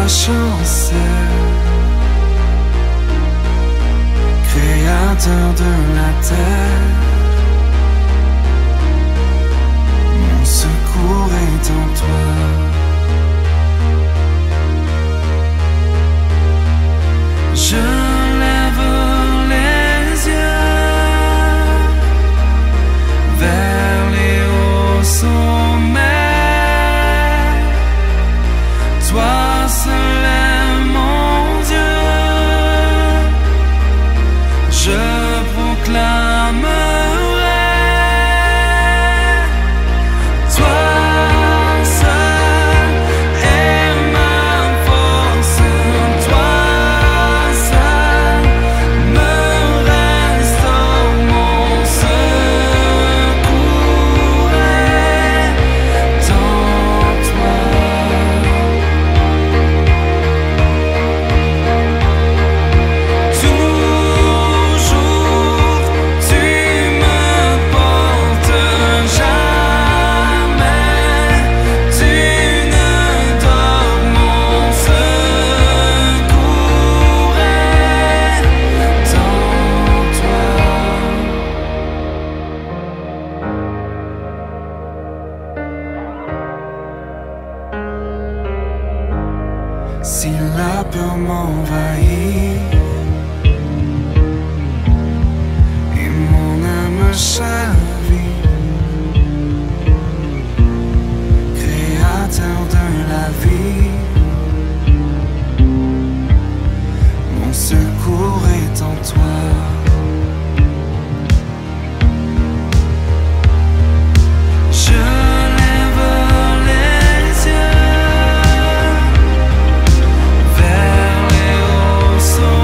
ta chance, créateur de la terre. Mon secours est en toi. Je lève les yeux vers les hauts sommets. Toi seul est mon Dieu. Je proclamerai. Toi seul est ma force. Toi seul me restaure. Mon secours est en toi. Toujours tu me portes, jamais tu ne dors. Mon secours est en toi. Si la peur m'envahit et mon âme chavire, créateur de la vie, mon secours est en toi. Je lève les yeux vers les hauts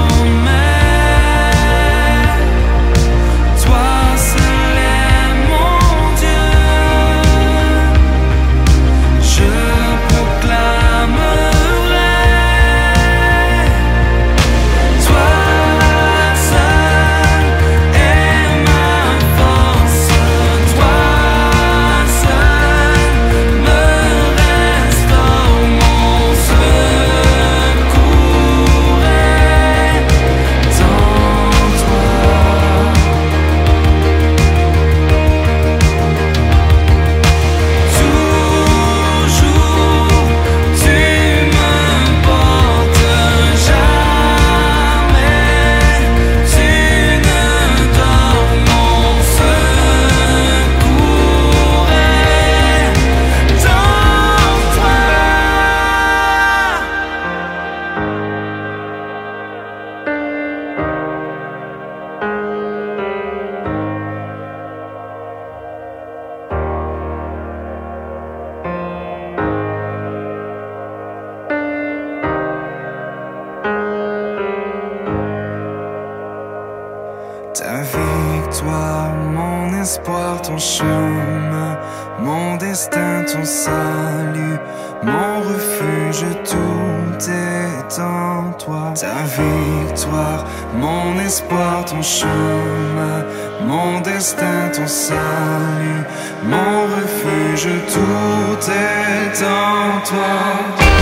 sommets. Toi seul est mon Dieu. Je proclamerai. Toi seul est ma force. Toi seul me restaure. Mon secours est en toi. Toujours tu me portes, jamais tu ne dors. Mon secours est en toi. Ta victoire, mon espoir, ton chemin, mon destin, ton salut, mon refuge, tout est en toi. Ta victoire, mon espoir, ton chemin, mon destin, ton salut, mon refuge, tout est en toi.